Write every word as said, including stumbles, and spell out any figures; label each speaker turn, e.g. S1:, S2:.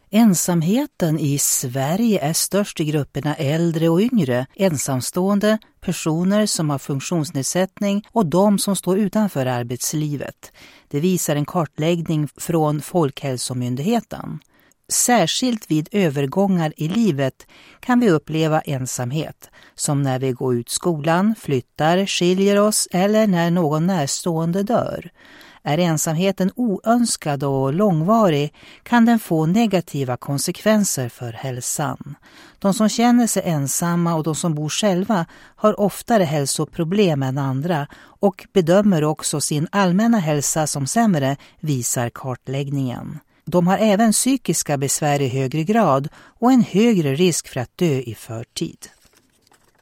S1: Ensamheten i Sverige är störst i grupperna äldre och yngre, ensamstående, personer som har funktionsnedsättning och de som står utanför arbetslivet. Det visar en kartläggning från Folkhälsomyndigheten. Särskilt vid övergångar i livet kan vi uppleva ensamhet, som när vi går ut skolan, flyttar, skiljer oss eller när någon närstående dör. Är ensamheten oönskad och långvarig kan den få negativa konsekvenser för hälsan. De som känner sig ensamma och de som bor själva har oftare hälsoproblem än andra och bedömer också sin allmänna hälsa som sämre, visar kartläggningen. De har även psykiska besvär i högre grad och en högre risk för att dö i förtid.